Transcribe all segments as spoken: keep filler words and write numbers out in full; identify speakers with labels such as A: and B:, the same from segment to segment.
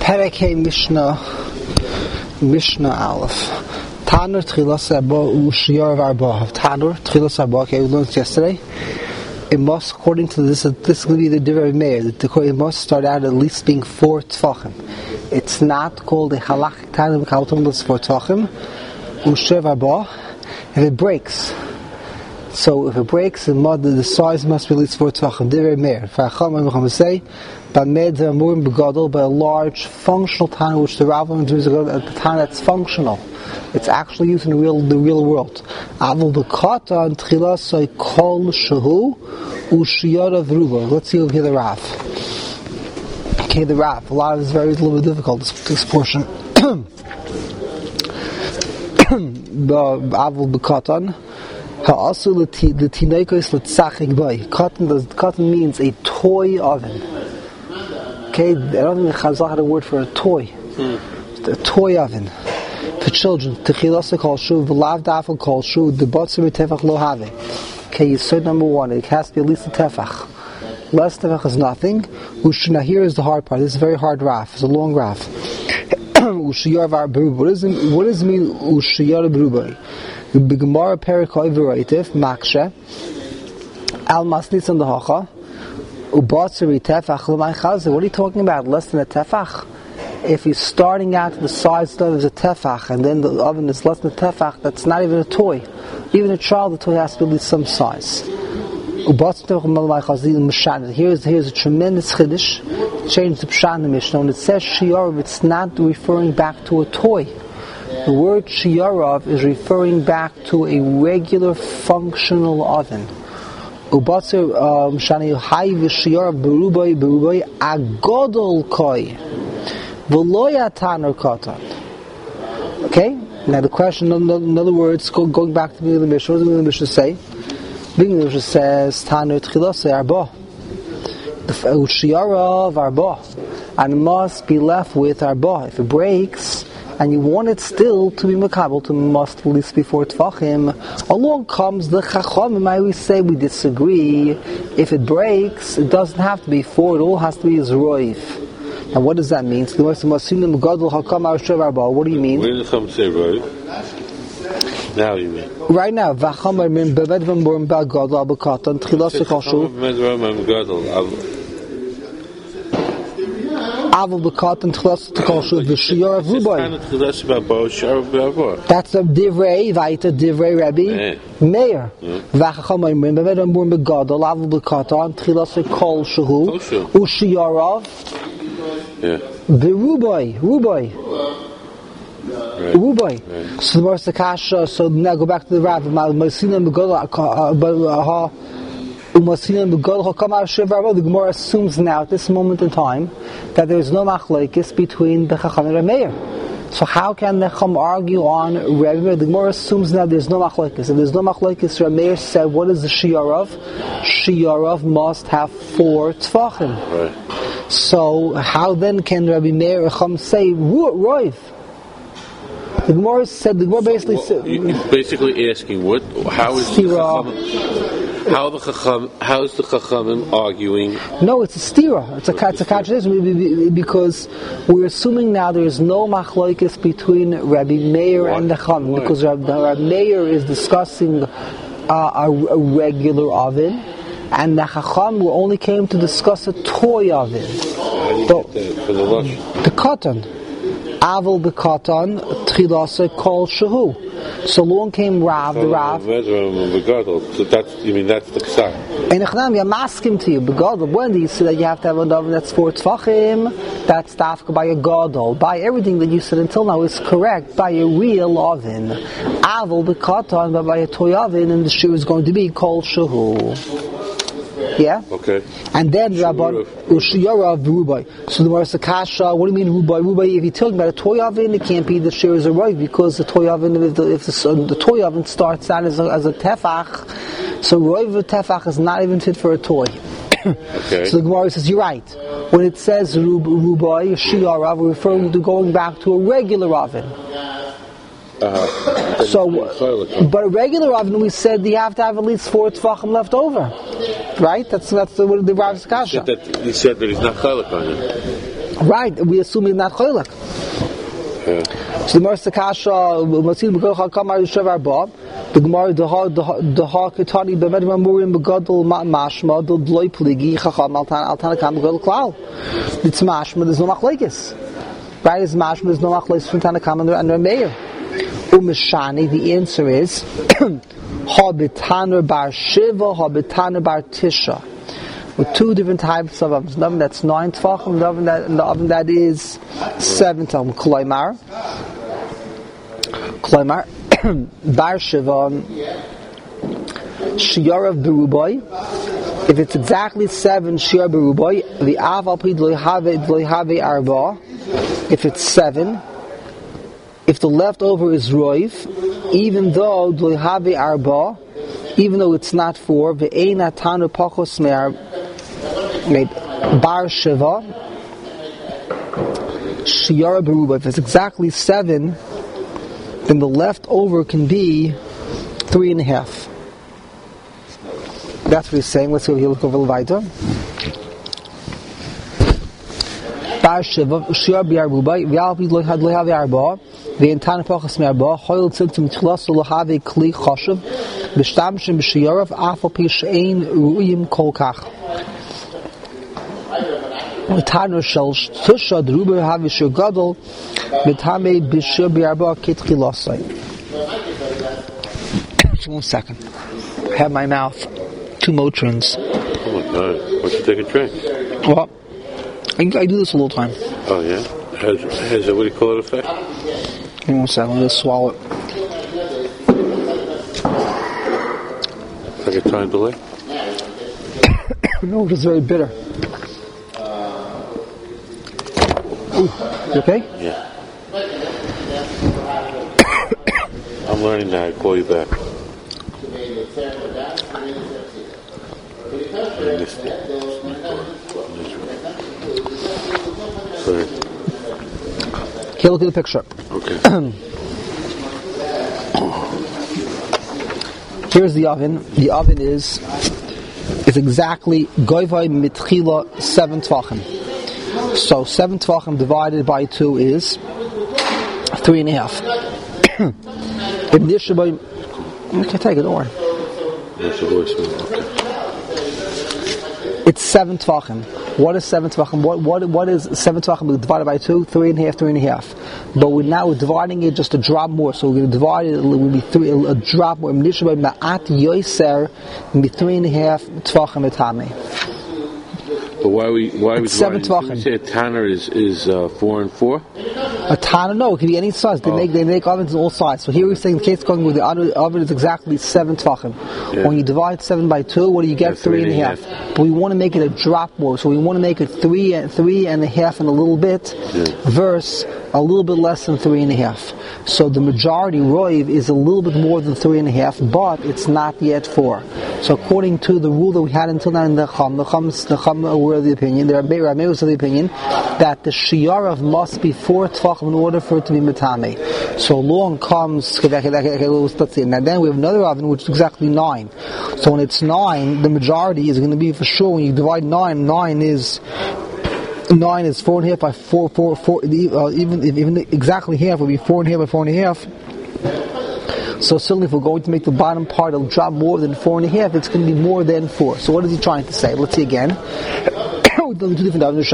A: Perek Mishnah, Mishnah Aleph. Tanur Tchilas Arba Ushiyar Arba. Tanur Tchilas Arba. Okay, we learned yesterday. It must, according to this, this is going to be the Divrei Meir. It must start out at least being four tefachim. It's not called a halachic Tanur Kaltum. It's four tefachim. Ushiyar Arba. If it breaks. So if it breaks, the, the size must be at least four tefachim. Divrei Meir. Fa'acham Chacham say, Bamed Amurim Begadol, by a large functional Tana, which the Rav is a Tana that's functional. It's actually used in the real the real world. Avol Bekata and Tchila say Kol Shehu Ushiyara Vruba. Let's see over here the Rav. Okay, the Rav. A lot of this is very a little bit difficult. This, this portion. Avol Bekatan. Ha'asu l'tinaykos l'tzachik bay. Cotton does cotton means a toy oven. Okay, I don't think the Chazal had a word for a toy. Hmm. A toy oven for children. Techilasa kol shuv, v'lav dafel kol shuv, the botzer tefach lo have. Okay, you said number one. It has to be at least a tefach. Less tefach is nothing. Ushna, here is the hard part. This is a very hard raf. It's a long raf. Ushiyar var berubah. What does it mean? What does it mean? Ushiyar berubah. The Gemara Perikoi V'Roitif Makshe Al Masnis on the Hacha Ubatzeri Tefach L'may Chazer. What are you talking about? Less than a tefach? If you're starting out the size of a tefach and then the oven is less than a tefach, that's not even a toy. Even a child, the toy has to be at least some size. Ubatzeri Tefach L'may Chazer. Here's here's a tremendous chiddush. Change the Pshat in the Mishnah. When it says Shiyarav, it's not referring back to a toy. The word Shiyarav is referring back to a regular functional oven. Ubatzer Shani Hai v'Shiyarav berubai berubai agodol koi v'loya tanur katan. Okay. Now the question, in other words, going back to the beginning of the Mishnah, what does the beginning of the Mishnah say? The beginning of the Mishnah says tanur tchilase arba. The Shiyarav arba, and it must be left with arba. If it breaks, and you want it still to be makabel, to must at least before tefachim, along comes the chachamim. I always say we disagree. If it breaks, it doesn't have to be four. It all has to be zroiv. And what does that mean? What do you mean?
B: When did come say roiv? Now you mean?
A: Right now, v'chamar min beved v'morim ba'gadol b'katan tchilas v'chashu. Avol b'katan tchilas v'chashu v'shiyar v'rubai. That's the divrei vayta divrei Rabbi Meir. V'chachamar min beved v'morim ba'gadol avol b'katan tchilas v'chashu u'shiyarav v'rubai rubai. Right. Right. So the Morris Akasha, so now go back to the Rav. The Gemara assumes now at this moment in time that there is no machlokes between the Chacham and Meir. So how can the Chacham argue on Rebbe? The Gemara assumes now there's no machlokes. If there's no machlokes, Meir said, what is the Shiyarav? Shiyarav must have four tefachim. Right. So how then can Rabbi Meir Chacham say Roiv? The Gemara said the Gemara basically
B: so, well, said it's basically asking what how is the Chacham, how the Chacham how is the Chachamim arguing?
A: No, it's a stira. It's a it's a contradiction because we're assuming now there is no machlokes between Rabbi Meir what? and the Chacham because Rabbi, Rabbi Meir is discussing uh, a, a regular oven and the Chacham only came to discuss a toy oven.
B: So, the,
A: the cotton. Avol b'katan tchilase kol shehu. So long came Rav, the Rav.
B: So that's, you mean that's the ksar.
A: And Echnam, I'm asking to you, b'gadol, when do you say that you have to have an oven that's four tefachim? That's dafka by a gadol. By everything that you said until now is correct, by a real oven. Avol b'katan, but by a toy oven, and the shoe is going to be kol shehu. Yeah?
B: Okay.
A: And then Rabban Ushiyarav Rubai. So the Morris Akasha, what do you mean Rubai? Rubai, if you're talking about a toy oven, it can't be the shears of right because the toy oven, if the, if the, the toy oven starts out as a, as a tefach, so Roiv tefach is not even fit for a toy.
B: Okay.
A: So the Gemara says, you're right. When it says Rubai, Shiyarav, we're referring to going back to a regular oven. Uh-huh. So, but a regular oven, we said you have to have at least four tefachim left over, right? That's that's the the Rav's kasha.
B: He said that he said that he's not chalik on it.
A: Right, we assume he's not choylek.
B: Yeah.
A: So the Mersa Kasha, Masil B'Kocha Kamar Yishav Arba, the Gemara, the Ha, the Ha Ketani, B'Med Mamurim B'Gadol Mashma, the Dloi Pligi, Chacham Altan Altan Kam Gadol Klal. It's Mashma. There's no machlekes. Right? It's Mashma. There's no machlekes from Tanakam and the Meir. Umeshani. The answer is Ha B'Taner Bar Shiva, Ha B'Taner Bar Tisha. With two different types of ovens. The oven that's nine tvachim, the oven that, and the oven that is seven tvachim. Kloimar, Kloimar, Bar Shiva, Shiyarav Beruboy. If it's exactly seven Shiyar Beruboy, the Aval Pi Dloihave Dloihave Arba. If it's seven, if the leftover is Roiv, even though Dloihave Arba, even though it's not four, Ve'eina Tanu Pachos Me'ar Bar Shiva Shiyara Beruba. If it's exactly seven, then the leftover can be three and a half. That's what he's saying. Let's go here, look over Levaita. Bar Shiva Shiyara Beruba V'alpi Loihad Loihavi Arba Ve'entana Pachos Me'arba Choyel Tzimtzum Tchilas Lohavi Kli Choshev B'shtamshim B'shiyarav Afal Pi She'ein Ru'yim Kol Kach. Tanu shel tusha druber havish gadol betame bishur biarba kitchilasai. One second. I have my mouth two Motrins.
B: Oh my God! Why don't you take a drink?
A: Well, I, I do this all the time.
B: Oh yeah. Has has a what do you call it effect?
A: Give me one second. I'll just swallow it.
B: Like a time delay.
A: No, it is very bitter. Ooh, you okay?
B: Yeah. I'm learning that. I'll call you back. I missed it. Sorry.
A: Okay, look at the picture.
B: Okay.
A: Here's the oven. The oven is is exactly goivai mitchila seven tvachim. So seven tvachim divided by two is three and a half. Ibn Yishabay, you can take it, don't worry. It's seven tvachim. What is seven tvachim? What what what is seven tvachim divided by two? Three and a half, three and a half. But we're now dividing it just a drop more. So we're going to divide it. It will be three, a drop more. Ibn Yishabay ma'at yoser be three and a half tvachim etame.
B: But why we why we
A: seven tvachim?
B: You say a tanner is is uh, four and four?
A: A tanner, no, it can be any size. They oh. make they make ovens in all sizes. So here we're saying the case going with the other oven is exactly seven tvachim. Yeah. When you divide seven by two, what do you get? Yeah, three, three and a half. half. But we want to make it a drop more, so we want to make it three and three and a half and a little bit, yeah. versus a little bit less than three and a half. So the majority roiv is a little bit more than three and a half, but it's not yet four. So according to the rule that we had until now in the Chum, the Chum, the Chum were of the opinion, the Rabbi was of the opinion that the Shiyarav must be four tvachim in order for it to be metame. So along comes, let's see, and then we have another oven which is exactly nine. So when it's nine, the majority is going to be for sure, when you divide nine, nine is nine is four and a half by four, four, four, uh, even even exactly half will be four and a half by four and a half. So certainly if we're going to make the bottom part it'll drop more than four and a half, it's going to be more than four. So what is he trying to say? Let's see again. Two different ovens.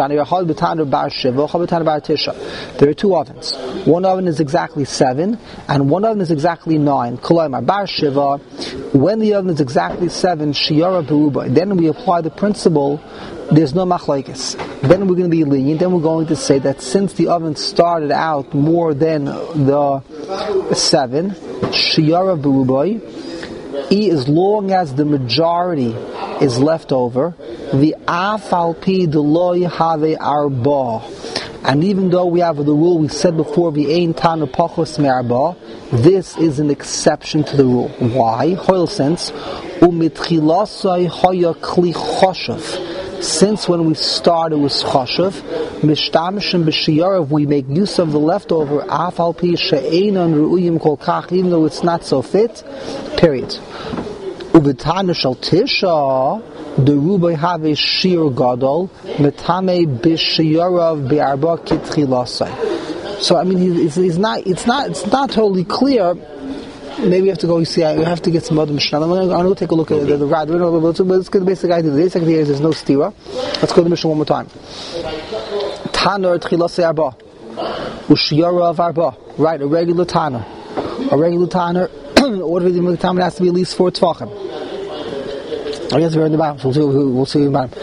A: There are two ovens. One oven is exactly seven, and one oven is exactly nine. Bar Shiva. When the oven is exactly seven, Shiyara Beruba. Then we apply the principle. There's no machlekes. Then we're going to be lenient. Then we're going to say that since the oven started out more than the seven, Shiyara Beruba, as long as the majority is left over, the afal pi deloy have arba. And even though we have the rule we said before, the ein tanu pachos me'arba, this is an exception to the rule. Why? Hoil sense, umitchilasai haya kli choshev. Since when we started with choshev, mishtamishim b'shiyarav, we make use of the leftover afal pi she'einan ru'uyim kol kach, even though it's not so fit. Period. Uvitana shal tisha, the rubai have a shir gadol, metame b'shiyarav be'arba kitchilasai. So I mean, he's, he's not. It's not. It's not totally clear. Maybe you have to go. You see, I have to get some other Mishnah. I'm going to go take a look at the Rad. But let's get the basic idea. The basic idea is there's no stira. Let's go to the Mishnah one more time. Tanur tchilasei arba, u'shiyarav arba. Right, a regular tanur. A regular tanur. In order for the time, it has to be at least four tvachim. I guess we're in the bottom, so we'll see, we'll see in the bottom.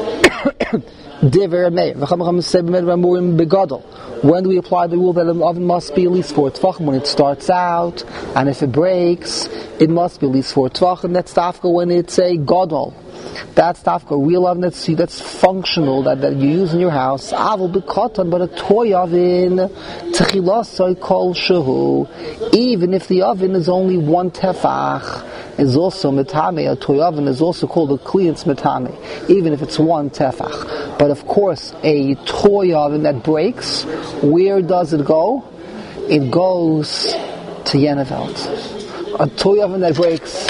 A: When do we apply the rule that an oven must be at least four tvachim? When it starts out, and if it breaks, it must be at least four tvachim. That's tafka when it's a gadol. That's tafka, a real oven that's, that's functional, that, that you use in your house. Avol b'katan, but a toy oven, techilasoi kol shehu. Even if the oven is only one tefach, is also metame. A toy oven is also called a klient's metame, even if it's one tefach. But of course, a toy oven that breaks, where does it go? It goes to Yenevelt. A toy oven that breaks,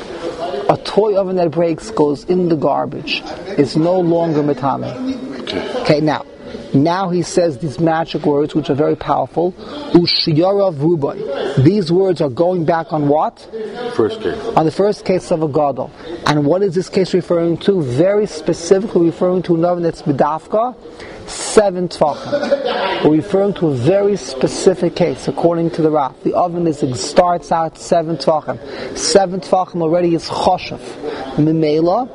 A: a toy oven that breaks goes in the garbage. It's no longer metame. Okay. Okay, now, now he says these magic words, which are very powerful. Ushiyarav rubai. These words are going back on what?
B: First case.
A: On the first case of a gadol. And what is this case referring to? Very specifically referring to an oven that's bedafka, seven tvachim. We're referring to a very specific case, according to the Raf. The oven is it starts out seven tvachim. Seven tvachim already is choshev. Mimela.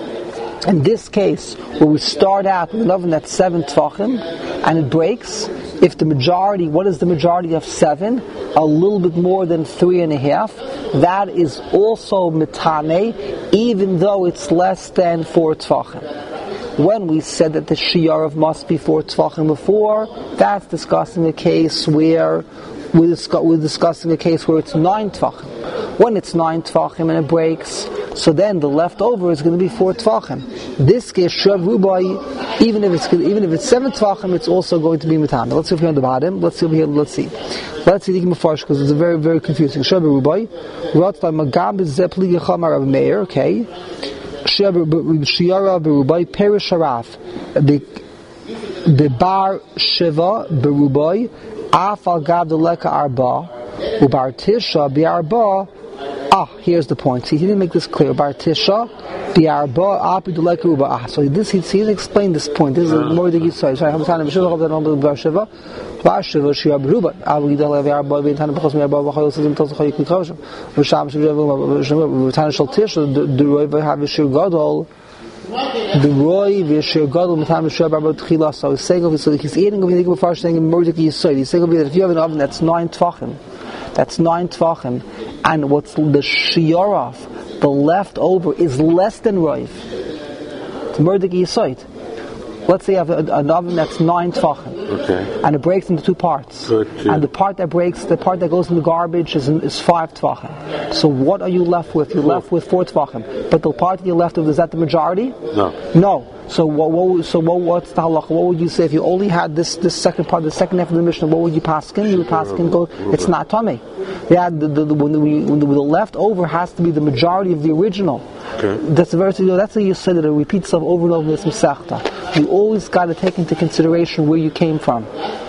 A: In this case, where we start out with an oven that's seven tvachim, and it breaks, if the majority, what is the majority of seven? A little bit more than three and a half. That is also metane, even though it's less than four tvachim. When we said that the shiyarav must be four tvachim before, that's discussing a case where we're, discuss, we're discussing a case where it's nine tvachim. When it's nine tvachim and it breaks, so then the leftover is going to be four tvachim. This case, shav rubai, even if it's even if it's seven tvachim, it's also going to be metame. Let's see if we're on the bottom. Let's see over here. Let's see. Let's see the Mafarsh, because it's very very confusing. Shav rubai, ratzai magam bezepli yecham Rav Meir. Okay. Shav shiyara berubai perish haraf the the bar shiva berubai af al gav deleka arba ubar tisha biarba. Ah, here's the point. See, he didn't make this clear. Bar tisha, biarba, api deleka uba. Ah, so this he, he didn't explain this point. This is more the Yisrael. Sorry, I'm telling you. I'm telling you. Bar shiva, bar shiva, shia beruba. Avi deleka biarba, b'intan b'chos miarba, b'chol sizim tos choyik mikoshem. V'sham shiva, v'tan shal tisha, the roy v'hav shir gadol. The roy v'shir gadol m'tam v'shir barba tchila. So he's saying, so he's eating of the Yisrael, saying in more the Yisrael. He's saying that if you have an oven that's nine tvachim, that's nine tvachim, and what's the shiyarav, the leftover, is less than roiv. It's murdik yisoid. Let's say you have a, an oven that's nine tvachim, okay, and it breaks into two parts. Good, and the part that breaks, the part that goes in the garbage is, is five tvachim. So what are you left with? You're four. left with four tvachim. But the part that you're left with, is that the majority?
B: No.
A: No. So what? what so what? What's the halacha? What would you say if you only had this this second part, the second half of the Mishnah? What would you paskin? You would paskin go. It's not tummy. Yeah, the, the, the, when, the, when the, the leftover has to be the majority of the original. Okay. That's a very that's a you said that it repeats itself over and over in this Masechta. You always got to take into consideration where you came from.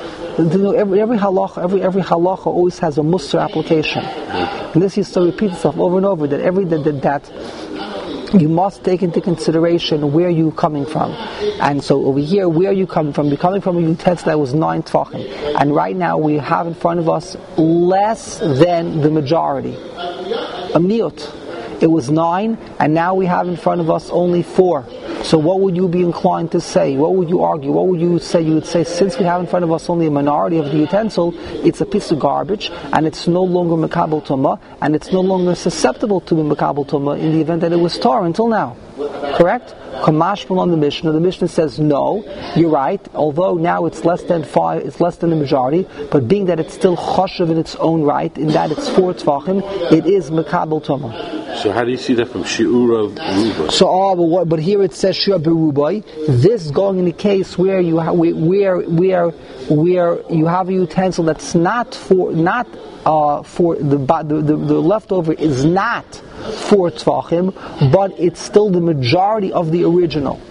A: Every every halacha, every every halacha always has a mussar application, and this used to repeat itself over and over. That every that, that, that you must take into consideration where you're coming from. And so over here, where are you coming from? You're coming from a utensil that was nine tvachim. And right now we have in front of us less than the majority. A miut. It was nine, and now we have in front of us only four. So what would you be inclined to say? What would you argue? What would you say? You would say, since we have in front of us only a minority of the utensil, it's a piece of garbage, and it's no longer mekabel tumah, and it's no longer susceptible to be mekabel tumah in the event that it was tar until now. Correct? Kamashmal on the Mishnah. The Mishnah says no. You're right. Although now it's less than five, it's less than the majority. But being that it's still choshev in its own right, in that it's four tvachim, it is mekabel tumah.
B: So how do you see that from shiur of rubai? So, oh, but, what, but here it says shiur berubai. This is going in the case where you ha- where where where you have a utensil that's not for not
A: uh, for the, the the the leftover is not four tvachim, but it's still the majority of the original.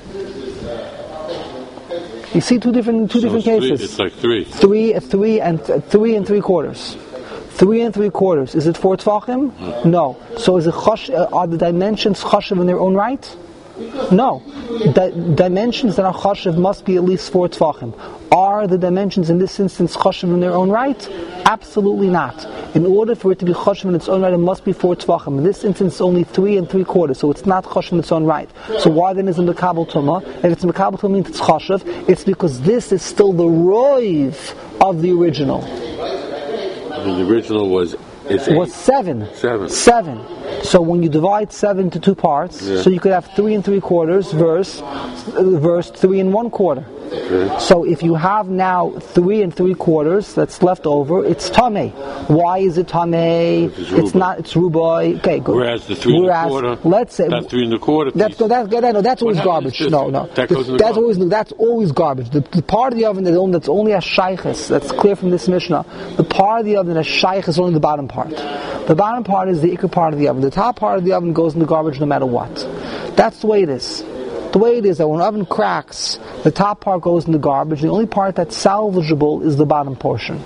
A: You see two different two so different
B: it's
A: cases.
B: Three, it's like three.
A: Three, three, and th- three and three quarters. Three and three quarters. Is it four tvachim? Mm. No. So is it chosh, uh, are the dimensions choshev in their own right? No. Di- dimensions that are choshev must be at least four tvachim. Are the dimensions in this instance choshev in their own right? Absolutely not. In order for it to be choshev in its own right, it must be four tvachim. In this instance, it's only three and three quarters, so it's not choshev in its own right. So why then is it mekabel tumah? If it's mekabel tumah, means it's choshev. It's because this is still the roiv of the original.
B: The original was it's
A: it was seven.
B: Seven.
A: Seven. So when you divide seven into two parts, yeah. so you could have three and three quarters verse uh, verse three and one quarter. Okay. So if you have now three and three quarters that's left over, it's tameh. Why is it tameh? It's, it's not. It's rubai. Okay, good.
B: Whereas the three Whereas, and a quarter,
A: let's say
B: that three and a quarter.
A: That's no, that's no, that's always garbage. No, no,
B: that goes in the
A: that's
B: garbage.
A: always that's always garbage. The, the part of the oven that only, that's only a shaykhis. That's clear from this Mishnah. The part of the oven that has shaykhis is only the bottom part. The bottom part is the ikar part of the oven. The top part of the oven goes in the garbage no matter what. That's the way it is. The way it is that when an oven cracks, the top part goes in the garbage. The only part that's salvageable is the bottom portion.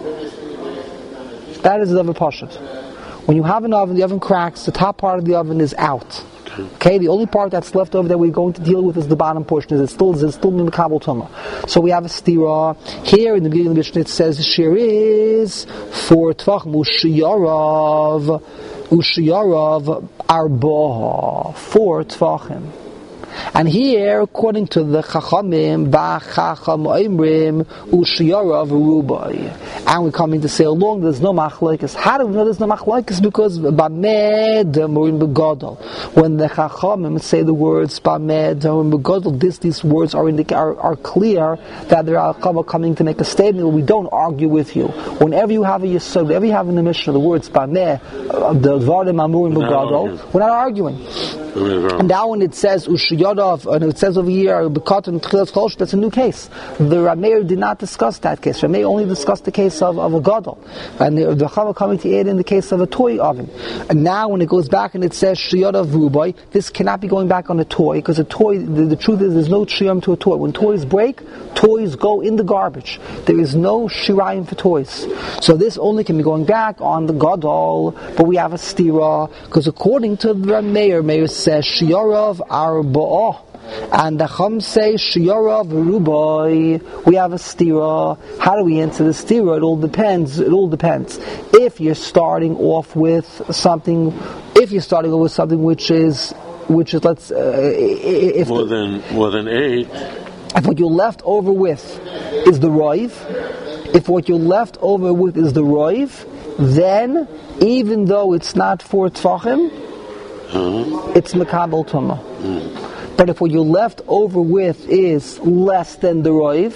A: That is the oven pashut. When you have an oven, the oven cracks, the top part of the oven is out. Okay, the only part that's left over that we're going to deal with is the bottom portion. Is it still is it still mekabel tumah? So we have a stira here in the beginning of the Mishnah. It says shir is for tvachim ushiyarav ushiyarav arbaha four tvachim. And here, according to the Chachamim, Ba'chacham Oimrim, Ushiyarav Rubai. And we're coming to say along, there's no machlokes. How do we know there's no machlokes? Because Ba'med Morim Begadol. When the Chachamim say the words Ba'med Morim Begadol, this, these words are, indica- are are clear that they're coming to make a statement. We don't argue with you. Whenever you have a Yisod, whenever you have in the Mishnah the words Ba'med, the Dvarim Amurim Begadol, we're not arguing. And now when it says Ushiyadav, and it says over here Bekatan Tchilas Chosh, that's a new case. The Rameir did not discuss that case. Rameir only discussed the case of, of a gadol, and the, the Chava coming to aid in the case of a toy oven. And now when it goes back and it says Shiyadav Rubai, this cannot be going back on a toy, because a toy, the, the truth is there's no shiyam to a toy. When toys break, toys go in the garbage. There is no shirayim for toys. So this only can be going back on the gadol, but we have a stira, because according to the Rameir, Meir says Shiyarav Arba'ah, and the Chum say Shiyarav Rubai. We have a stira. How do we answer the stira? It all depends. It all depends. If you're starting off with something, if you're starting off with something which is, which is let's, uh, if
B: more than more than eight.
A: If what you're left over with is the roiv, if what you're left over with is the roiv, then even though it's not four tvachim, uh-huh. it's mekabel tumah. Mm. But if what you're left over with is less than the roiv,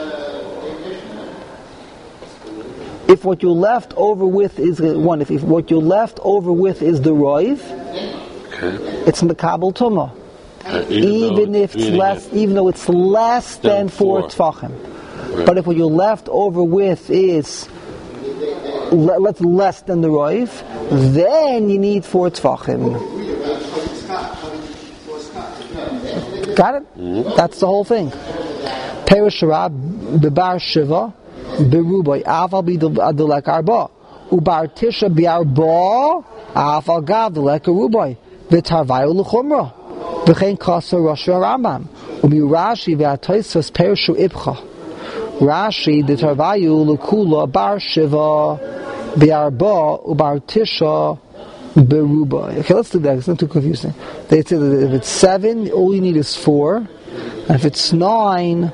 A: if what you're left over with is one, if, if what you're left over with is the roiv, okay. it's mekabel tumah. Uh, even, even if it's less, it. even though it's less than, than four, four tvachim. Right. But if what you're left over with is le- let's less than the roiv, then you need four tvachim. Got it? Mm-hmm. That's the whole thing. Perish Rab bebar shiva berubai aval bidulek arba ubar tisha biarba aval gavdulek rubai v'tarvayu l'chumra v'chein kasa Rosh Rambam umi Rashi v'atoysos perishu ibcha Rashi the tarvayu l'kula bar shiva biarba ubar tisha. Beruba. Okay, let's do that. It's not too confusing. They say that if it's seven, all you need is four, and if it's nine,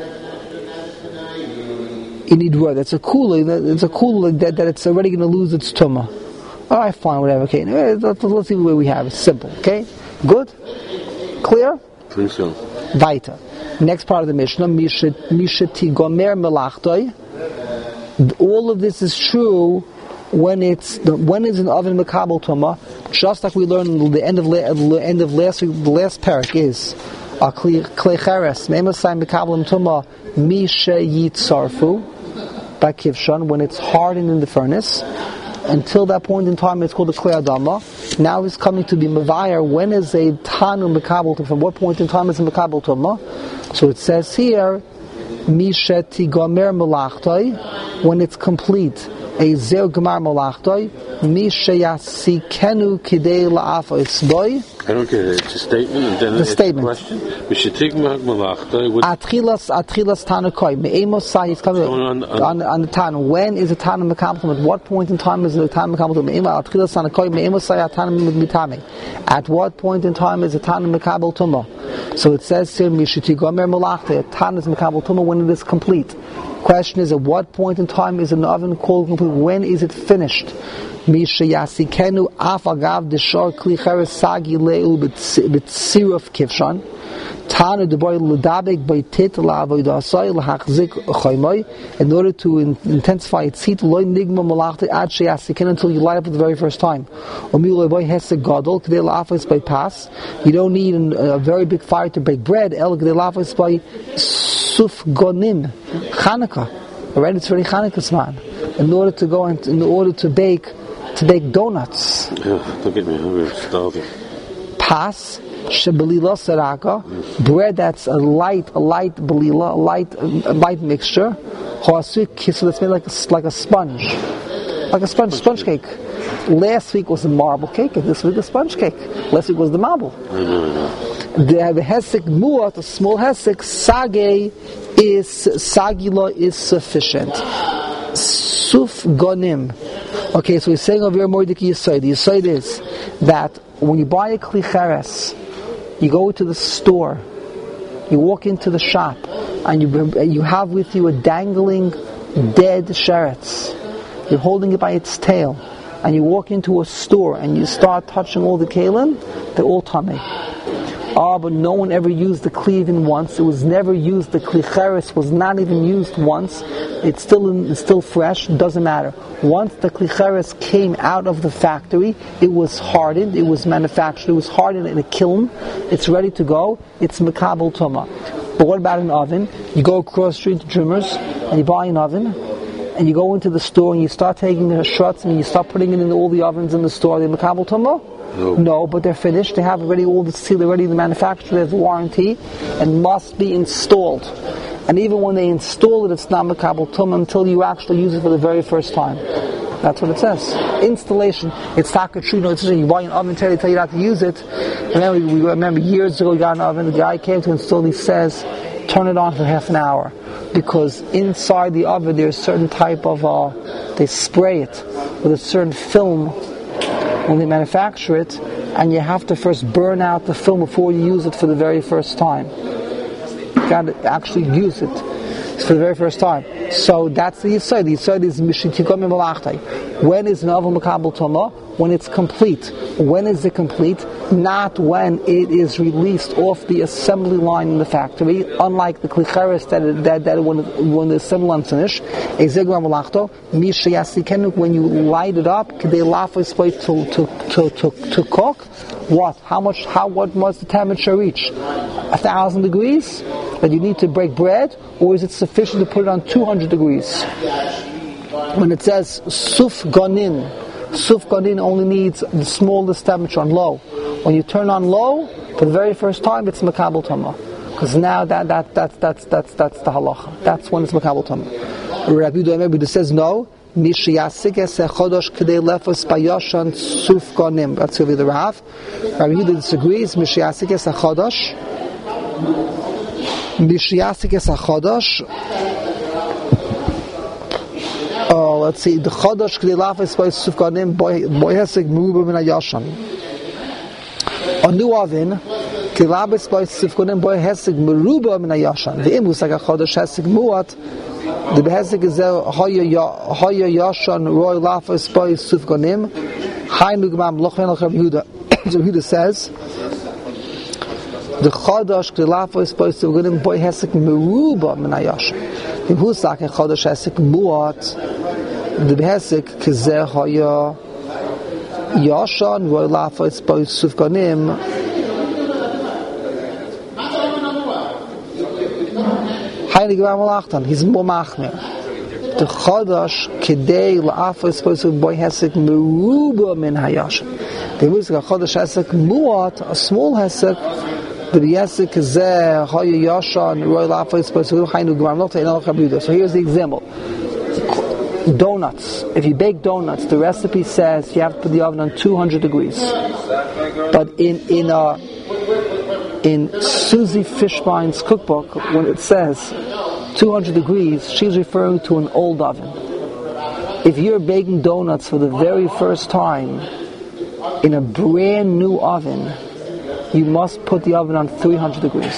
A: you need what? That's a kula. It's a kula that, that it's already going to lose its tumah. All right, fine, whatever. Okay, let's, let's see the way we have it. Simple. Okay, good, clear.
B: Think so.
A: Weiter. Next part of the Mishnah. Mishati gomer melachtoi. All of this is true. When it's the, when is an oven mekabel tumah, just like we learned at the end of the end of last week, the last parak is a klei cheres me'emasai mekabel tumah misha yitzarfu. by Kivshan, when it's hardened in the furnace. Until that point in time, it's called a Klei Adama. Now he's coming to be Mavayar. When is a Tanu Mekabel Tumah? From what point in time is a Mekabel Tumah? So it says here, Misheti Gomer Malachtoi, when it's complete. A Zer Gemar Malachtoi, Mishayasi Kenu Kidei La'afa Itzboi.
B: I don't get it. It's a statement and then
A: the
B: it's
A: statement.
B: a question.
A: Atchilas Atchilas Tanukoi. Me'emosai is coming on, on, on the Tanu. When is a Tanu Mekabel? At what point in time is a Tanu Mekabel? Atchilas Tanukoi. Me'emosai Atanu Mitame. At what point in time is a Tanu Mekabel Tumah? So it says here, Mishiti Gomer Malachte. A Tanu is Mekabel Tumah when it is complete. Question is, at what point in time is an oven called complete? When is it finished? Mishayasikenu afagav deshor kli cheres sagi leul b'tziruf kivshan tanu deboy ludabek by titla avoidasai lahachzik chaymoy, in order to in, intensify its heat loy nigma malachti ad sheyasikenu, until you light up for the very first time. Omiloy boy hesek gadol k'dei la'afos by pass. You don't need an, a very big fire to bake bread. El k'dei la'afos by suf gonim Chanukah. Already it's already Chanukah's man. In order to go and in order to bake. To bake donuts.
B: Yeah, don't get me hungry. I'm starving.
A: Pas, shebelila seraka, bread that's a light, a light belila, a light, a light mixture. Hoasuk, so that's made like a, like a sponge, like a sponge, sponge cake. Last week was a marble cake, and this week a sponge cake. Last week was the marble.
B: I know, I know.
A: The, the hesek muat, a small hesek, sage is sagila is sufficient. Suf gonim. Okay, so he's saying over here more diki yisoid. The yisoid is that when you buy a kli cheres, you go to the store, you walk into the shop, and you you have with you a dangling dead sheretz. You're holding it by its tail, and you walk into a store and you start touching all the kalim, they're all tamei. Ah, but no one ever used the kli even once. It was never used. The kli cheres was not even used once. It's still in, it's still fresh. Doesn't matter. Once the kli cheres came out of the factory, it was hardened. It was manufactured. It was hardened in a kiln. It's ready to go. It's mekabel tumah. But what about an oven? You go across the street to Trimmers and you buy an oven, and you go into the store and you start taking the shots and you start putting it in all the ovens in the store. Are they mekabel tumah?
B: No.
A: no, but they're finished. They have already all the seal, already the manufacturer has warranty, and must be installed. And even when they install it, it's not mekabel tumah until you actually use it for the very first time. That's what it says. Installation. It's takatru. No, it's you buy an oven, tell you, tell you how to use it. Remember, we remember years ago, we got an oven. The guy came to install. He says, turn it on for half an hour, because inside the oven there's a certain type of uh, they spray it with a certain film when they manufacture it, and you have to first burn out the film before you use it for the very first time. You got to actually use it for the very first time. So that's the Yisod. The Yisod is Mishitikom Malachtai. When is an oven mekabel tumah? When it's complete. When is it complete? Not when it is released off the assembly line in the factory. Unlike the kli cheres that, that, that when, when the assembly line is finished. When you light it up, to, to, to, to, to cook, what? How much, how, what must the temperature reach? A thousand degrees? That you need to break bread? Or is it sufficient to put it on two hundred degrees? When it says suf gonin, suf gonin only needs the smallest temperature on low. When you turn on low, for the very first time, it's mekabel tumah. Because now that, that, that, that's, that's, that's the halacha. That's when it's mekabel tumah. Rabbi Yehuda says no. Mishiyasik es chodosh k'dei lefos bayoshan suf gonim. That's really the Rav. Rabbi Yehuda disagrees. Mishiyasik es chodosh. Mishiyasik es chodosh. Oh, let's see. The chodosh k'dei lefos by suf gonim boyhesik muba min hayoshan. A new oven. Kilabes by suf gonim boyhesik meruba min hayoshan. The imus like a chodosh hesik muat. The behesik is there hoya yashan roy lafas by suf gonim. Hainu gemam lochen al Yehuda. So Yehuda says the chodosh kilafas by suf gonim boy hesik meruba min hayashan. The husak a chodosh hesik muat. The behesik kizer hoya yashan roy lafas by suf gonim. He's more machmer. the chadash kedei la'afos posuk boy hesek meruba min hayashin. There was a chadash hesek muat, a small hesek, but the hesek zeh haya yashan roy la'afos posuk chaynu gemar not einal chabuda. So here's the example. Donuts. If you bake donuts, the recipe says you have to put the oven on two hundred degrees. But in in a in Susie Fishbein's cookbook, when it says two hundred degrees, she's referring to an old oven. If you're baking donuts for the very first time in a brand new oven, you must put the oven on three hundred degrees.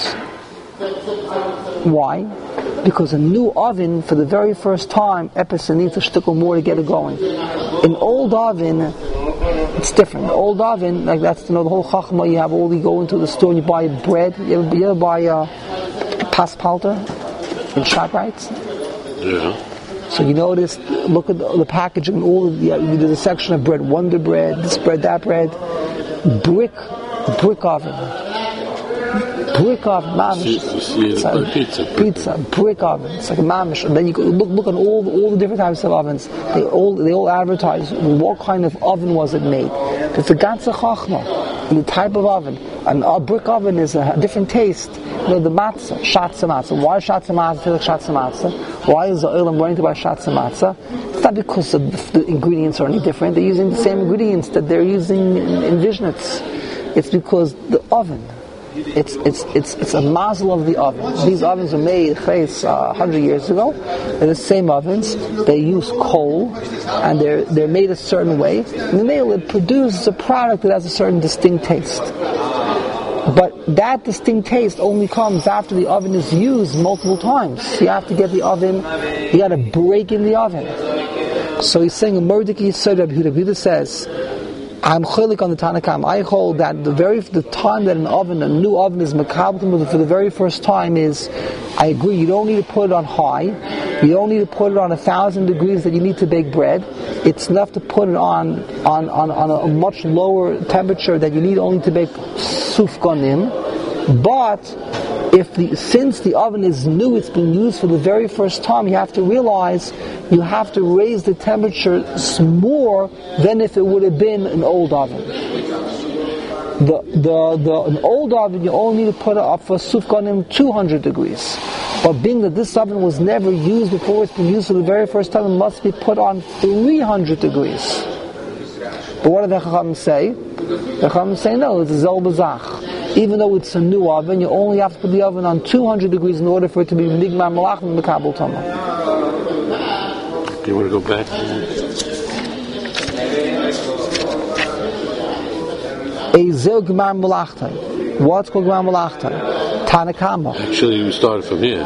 A: Why? Because a new oven, for the very first time, epis needs a shtickle more to get it going. An old oven, it's different. An old oven, like that's, you know, the whole chachma, you have all, you go into the store and you buy bread. You ever, you ever buy a paspalter in ShopRite?
B: Yeah.
A: So you notice, look at the, the packaging, and all of the, yeah, there's a section of bread, Wonder Bread, this bread, that bread. Brick, brick oven. Brick oven, mamish. It's like pizza, pizza, brick oven. It's like a mamish. And then you look look at all the, all the different types of ovens. They all they all advertise what kind of oven was it made. It's a ganze chachma, the type of oven. And a brick oven is a different taste. You know, the matzah, shatza matzah. Why shatza matzah tastes like shatza matzah? Why is the oil I'm going to buy shatza matzah? It's not because the, the ingredients are any different. They're using the same ingredients that they're using in, in Vishnitz. It's because the oven. It's it's it's it's a mazel of the oven. These ovens were made a uh, hundred years ago. They're the same ovens. They use coal, and they're they're made a certain way. And then it produces a product that has a certain distinct taste. But that distinct taste only comes after the oven is used multiple times. You have to get the oven. You got to break in the oven. So he's saying a Mordecai Yisod Rabbi Yehuda says, I'm cholik on the Tanakam. I hold that the very the time that an oven, a new oven is makabel for the very first time is, I agree, you don't need to put it on high. You don't need to put it on a thousand degrees that you need to bake bread. It's enough to put it on on, on, on a much lower temperature that you need only to bake sufganim. But if the since the oven is new, it's been used for the very first time, you have to realize you have to raise the temperature more than if it would have been an old oven. The the the an old oven you only need to put it up for sufganim two hundred degrees. But being that this oven was never used before, it's been used for the very first time, it must be put on three hundred degrees. But what do the Chachamim say? The Chachamim say no, it's a zel b'zach. Even though it's a new oven, you only have to put the oven on two hundred degrees in order for it to be nigmar malach and mekabel tama.
B: Do you want to go back?
A: Ezel gemar malachtai. What's called gemar malachtai? Tanakama.
B: Actually, we started from here.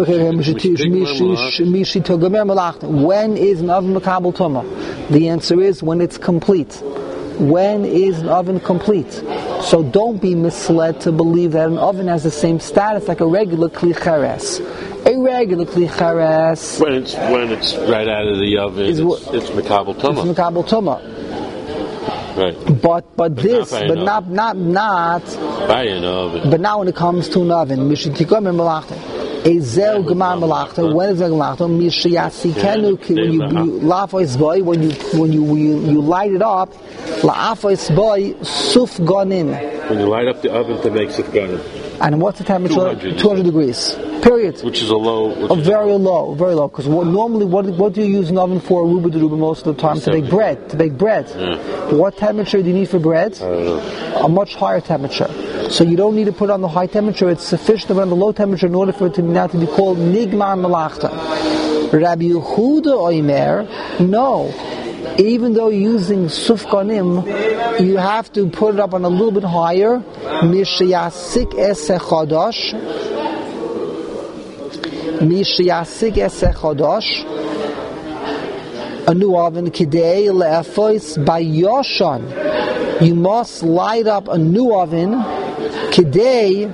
A: When is an oven mekabel tama? The answer is when it's complete. When is an oven complete? So don't be misled to believe that an oven has the same status like a regular kli cheres. A regular kli cheres.
B: When it's when it's right out of the oven, it's, it's mekabel tama.
A: It's mekabel tama.
B: Right.
A: But but, but this, but
B: oven.
A: not not not.
B: By an oven.
A: But now when it comes to an oven, mishitikom and malachta. Ezel gemar malachta. When is it malachta? Mishiyasi kenu. When you la'afos boy, when you when you you, you light it up, la'afos boy sufganim.
B: When you light up the oven to make sufganim.
A: And what's the temperature? two hundred, two hundred degrees. Period.
B: Which is a low.
A: A very low, very low. Because normally, what what do you use an oven for? Ruba de ruba most of the time to bake bread. To bake bread.
B: Yeah.
A: What temperature do you need for bread?
B: I don't know.
A: A much higher temperature. So you don't need to put on the high temperature. It's sufficient to put on the low temperature in order for it to now to be called nigmar malachta. Rabbi Yehuda Oimer, no. Even though you're using sufganim, you have to put it up on a little bit higher. Mishayasik eseh chadash. Mishayasik eseh chadash. A new oven kidei le'afois bayoshan. You must light up a new oven kidei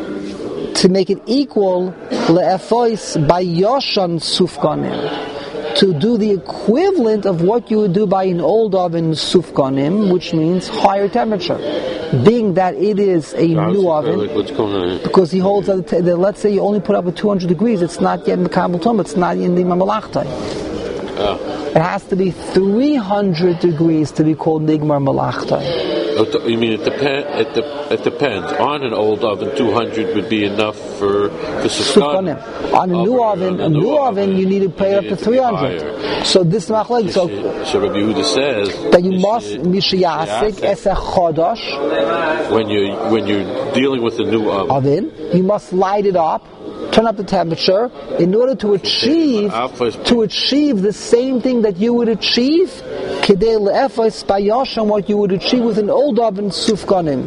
A: to make it equal le'afois bayoshan sufganim. to do the equivalent of what you would do by an old oven sufganim, which means higher temperature. Being that it is a
B: How's
A: new
B: it,
A: oven,
B: like, what's going on here?
A: because he holds that, that let's say you only put up at two hundred degrees, it's not yet Mekabel Tumah, it's not in the Malachtai.
B: Oh.
A: It has to be three hundred degrees to be called Nigmar Malachtai.
B: Oh, you mean it, depend, it, de- it depends. On an old oven, two hundred would be enough for the Sufganim.
A: On a new oven, a new oven, you need to pay up to three hundred. So this machlek, so
B: So Rabbi Yehuda says
A: that you must mishiyasik es a chodosh.
B: When you when you're dealing with a new oven,
A: oven, you must light it up, turn up the temperature in order to achieve to achieve the same thing that you would achieve kedei le'efos bayasham, what you would achieve with an old oven sufganim.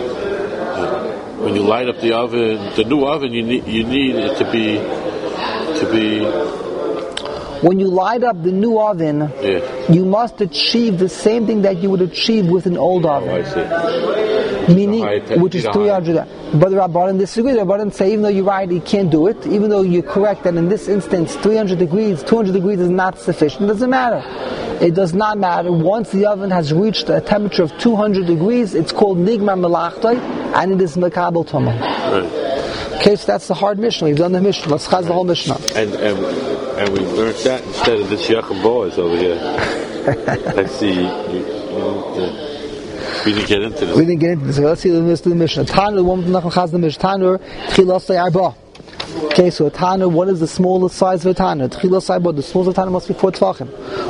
B: When you light up the oven, the new oven, you need you need it to be to be.
A: When you light up the new oven,
B: yeah.
A: you must achieve the same thing that you would achieve with an old oven.
B: Oh, I see.
A: Meaning, which is three hundred. But the Rabbanan disagree. The Rabbanan say, even though you're right, you can't do it. Even though you're correct that in this instance, three hundred degrees, two hundred degrees is not sufficient. It doesn't matter. It does not matter. Once the oven has reached a temperature of two hundred degrees, it's called Nigmar Melachtai, and it is Mekabel Tumah.
B: Right.
A: Okay, so that's the hard Mishnah. We've done the Mishnah. Let's chaz the whole Mishnah.
B: And and and we learned that instead of this Yachim Boaz over here. I see. You, you didn't, uh, we didn't get into this.
A: We didn't get into this. Let's see the Mishnah. Tanur, the one from chaz the Mishnah. Tanur, Tchilas Arba. Okay, so a Tanur, what is the smallest size of a Tanur? Tchilas Arba. The smallest of a Tanur must be four tvachim.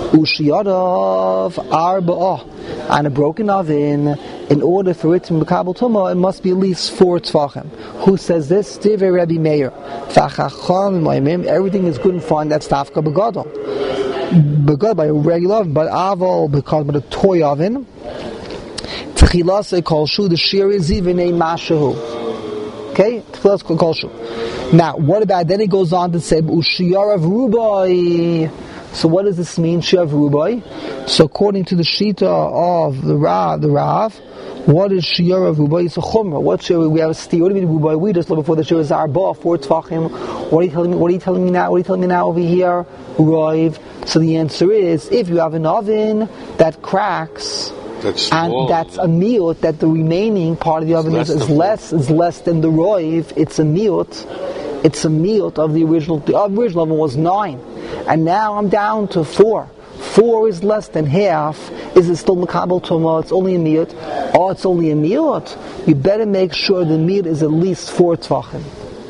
A: Ushiyadav Arba. And a broken oven, in order for it to be Mekabel Tumah, it must be at least four tvachim. Who says this? Divrei Rabbi Meir. Everything is good and fine. That's tafka begadol. Begadol by a regular oven, but aval because by a toy oven. Tchilase kol shu, the shir is even a mashahu. Okay, tchilase kol shu. Now, what about? Then it goes on to say ushiyarav rubai. So what does this mean, Shiav Rubai? So according to the Shita of the Rav, the Rav, what is Shiav Rubai? It's a Chumrah. What Shiav? We have a steer. What do you mean Rubai? We just looked before the Shiav is Arba, four Tvachim. What are you telling me? What are you telling me now? What are you telling me now over here? Roiv. So the answer is, if you have an oven that cracks,
B: that's
A: and
B: small,
A: that's a miut, that the remaining part of the oven is, is less is less than the roiv, it's a miut. It's a miut of the original. The original oven was nine. And now I'm down to four. Four is less than half. Is it still Mekabel Tumah? It's only a miyut. Oh, it's only a miyut. You better make sure the miyut is at least four tvachim.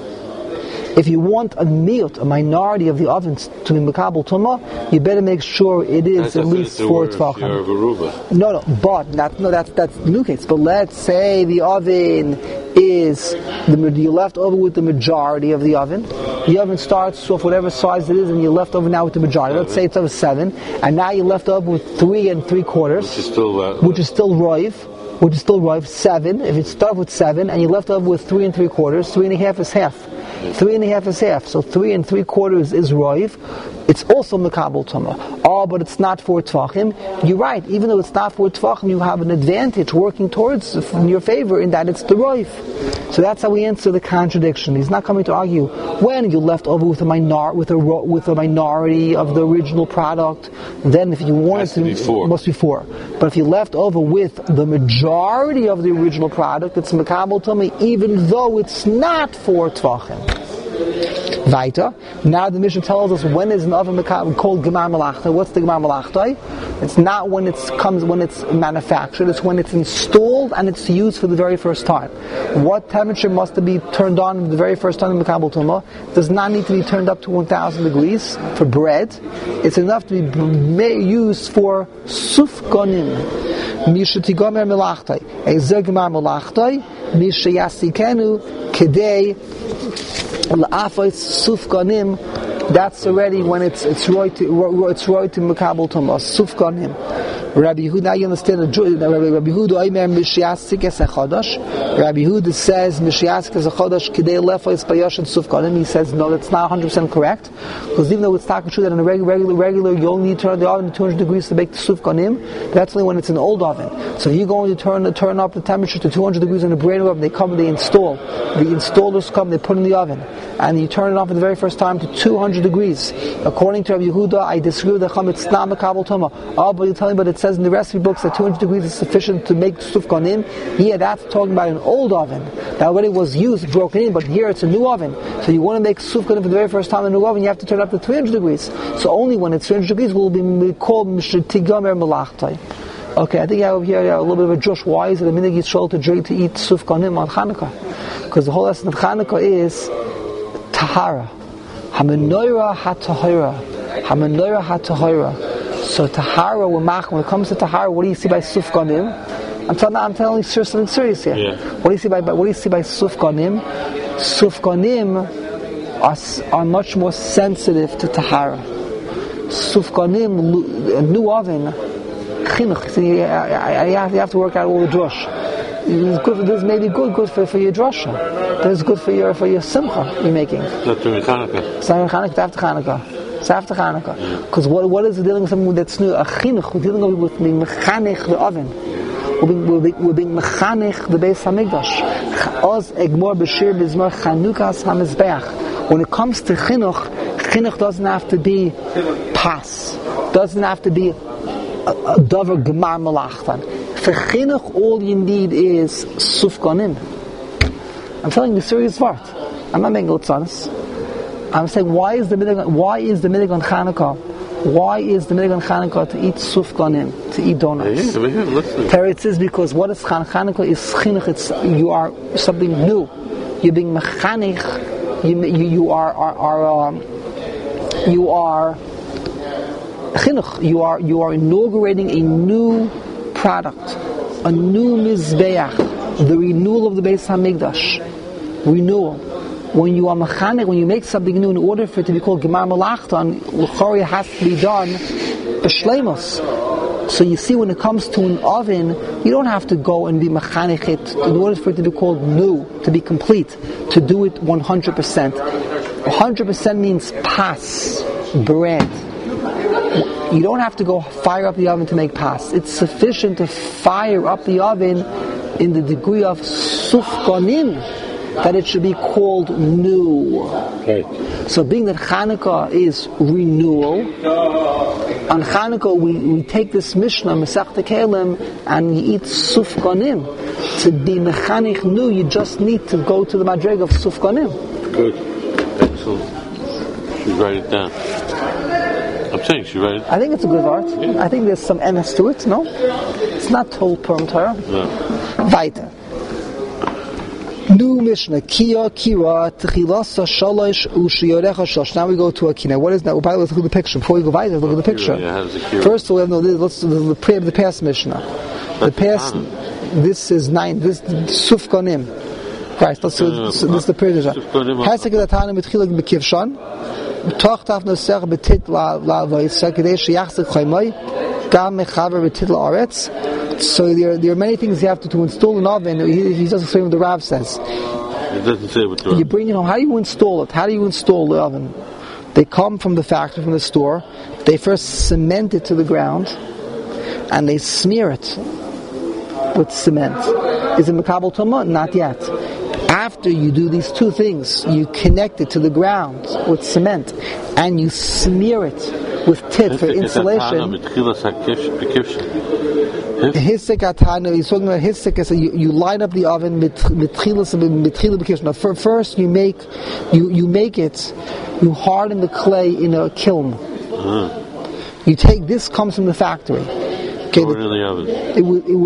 A: If you want a miyut, a minority of the ovens to be Mekabel Tumah, you better make sure it is at least four tvachim. No, no, but that, no, that's that's the new case. But let's say the oven is the you left over with the majority of the oven. The oven starts off whatever size it is, and you're left over now with the majority. Let's say it's over seven, and now you're left over with three and three quarters,
B: which is still uh,
A: which is still roiv, which is still roiv seven. If you start with seven, and you're left over with three and three quarters, three and a half is half. Three and a half is half, so three and three quarters is roiv. It's also Mekabel Tumah. Oh, but it's not four tvachim. You're right. Even though it's not four tvachim, you have an advantage working towards in your favor in that it's the roiv. So that's how we answer the contradiction. He's not coming to argue when you're left over with a minor with a with a minority of the original product. Then, if you wanted to,
B: be four.
A: It must be four. But if you're left over with the majority of the original product, it's Mekabel Tumah, even though it's not four tvachim. Weiter. Now the Mishnah tells us when is an oven called Gemar Malachtai. What's the Gemar Malachtai? It's not when it comes when it's manufactured. It's when it's installed and it's used for the very first time. What temperature must it be turned on the very first time in Mekabel Tumah? It does not need to be turned up to one thousand degrees for bread. It's enough to be used for sufganim. Mishatigomer Malachtai. Ezer Gemar Malachtai. Mishayasikenu Kedei. Sufganim, that's already when it's it's right to it's right to Mekabel Tumah. Sufganim. Rabbi Yehuda, now you understand. Rabbi Yehuda, Aimer Mishyasik es a Chodosh. Rabbi Yehuda says Mishyasik es a Chodosh Kidei Lefa is Bayosh and Sufganim. He says no, that's not one hundred percent correct, because even though it's talking true that in a regular regular regular you only need to turn the oven to two hundred degrees to make the Sufganim. That's only when it's an old oven. So if you're going to turn turn up the temperature to two hundred degrees in a brand new oven, they come and they install. The installers come, they put in the oven. and you turn it off for the very first time to two hundred degrees. According to Rabbi Yehuda, I disagree with the Chum, it's not Makabel Tuma. Oh, but you're telling me, but it says in the recipe books that two hundred degrees is sufficient to make sufganim. Yeah, that's talking about an old oven that already was used, broken in, but here it's a new oven. So you want to make sufganim for the very first time in a new oven, you have to turn it up to three hundred degrees. So only when it's three hundred degrees will be called Mishtigamer Malachtai. Okay, I think I have here a little bit of a Josh. Why is it a minhag Yisrael to drink to eat sufganim on Chanukah? Because the whole lesson of Chanukah is tahara, hamenoira hatahira, hamenoira hatahira. So tahara, when it comes to tahara, what do you see by sufganim? I'm telling, I'm telling you something serious here. Yeah. What do you see by, by what do you see by sufganim? Sufganim are, are much more sensitive to tahara. Sufganim, a new oven. Chinuch. See, I, I, I have, you have to work out all the drush. It's good. This may be good, good for, for your drasha. This is good for your for your simcha you're making.
B: That's during Chanukah.
A: It's not Chanukah. It's after Chanukah. It's after Chanukah. Because what what is it dealing with something that's new? A chinuch. We're dealing with being mechanech the oven. We're being we're being, we're being mechanech the Beis Hamikdash. Oz egmor b'shir b'zmor Chanukas hamizbeach. When it comes to chinuch, chinuch doesn't have to be pas. Doesn't have to be a davar gemar malachtan. For chinuch, all you need is sufganim. I'm telling you serious word. I'm not making litzanis. I'm saying, why is the minhag? Why is the minhag on Chanukah? Why is the minhag on Chanukah to eat sufganim, to eat donuts? Teretz is because what is Chan Chanukah is chinuch. It's you are something new. You're being mechanich. You you, you are are, are um, you are. Chinuch, you are you are inaugurating a new product, a new mizbeach, the renewal of the Beis Hamikdash. Renewal. When you are mechanic, when you make something new, in order for it to be called gemar malachtan, l'chori has to be done b'shleimus. So you see, when it comes to an oven, you don't have to go and be mechanic it in order for it to be called new, to be complete, to do it one hundred percent. one hundred percent means pas, bread. You don't have to go fire up the oven to make pas. It's sufficient to fire up the oven in the degree of sufganim that it should be called new. Okay. So being that Chanukah is renewal, on Chanukah we, we take this Mishnah, Masechta Kelim, and you eat sufganim. To be mechanich new, you just need to go to the madreg of sufganim.
B: Good. Excellent. Should write it down. I'm saying, should write it?
A: I think it's a good art. Yeah. I think there's some emes to it, no? It's not total Purim Torah. No. Weiter. New Mishnah, Kia, Kira, Techilasa, Shalosh, Ushiyorecha, Shalosh. Now we go to a Kina. What is that? Well, let's look at the picture. Before we go weiter, look at the picture.
B: Yeah, yeah,
A: First of all, let's do the prayer of the past Mishnah. The past, this is nine, this is Sufganim. Right, let's do this is the prayer. Hasek Latana Mitchilag Bekivshan. Tochtaf Nosech Betit La La Vaisa Kadesh Yachzik Chaymai Gam Mechaver Betit La Aretz. So there, there are many things you have to, to install an oven. He, he doesn't say what the Rav says.
B: It doesn't say what the Rav.
A: You bring it home. How do you install it? How do you install the oven? They come from the factory, from the store. They first cement it to the ground, and they smear it with cement. Is it Makabel Tumah? Not yet. After you do these two things, you connect it to the ground with cement, and you smear it with tit for insulation. Hisik atana, he's talking about hisik, is you, you line up the oven with mitchilas mitchilas. First, you make you, you make it, you harden the clay in a kiln. Uh-huh. You take this comes from the factory. Okay, the,
B: the oven.
A: It will. It will